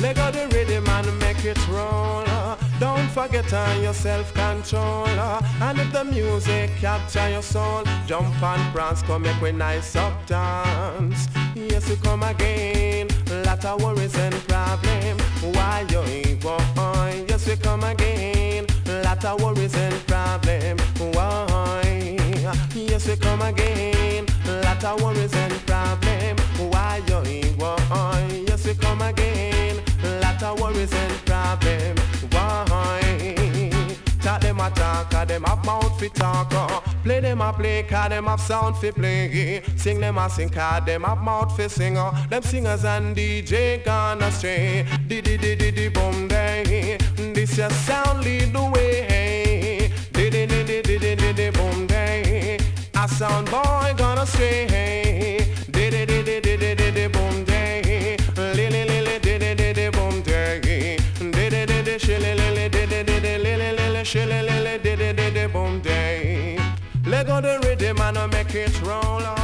Let go the rhythm and make it roll. Don't forget your self-control. And if the music capture your soul, jump and prance, come make we nice up dance. Yes, we come again. Lot of worries and problem. Why you ego? Yes, we come again. Lot of worries and problem. Why? Yes, we come again. Lot of worries and problem. Why you ego? Yes, we come again. Lot of worries and problem. Why? Talk them a talk, cause them have mouth fi talk. Play them a play, cause them have sound fi play. Sing them a sing, cause them have mouth fi sing. Them singers and DJ gone astray. Di boom day. This your sound lead the way. Di boom day. A sound boy gone astray. Di boom day. Li boom day. Shillelele, boom day. Let go the rhythm and make it roll on.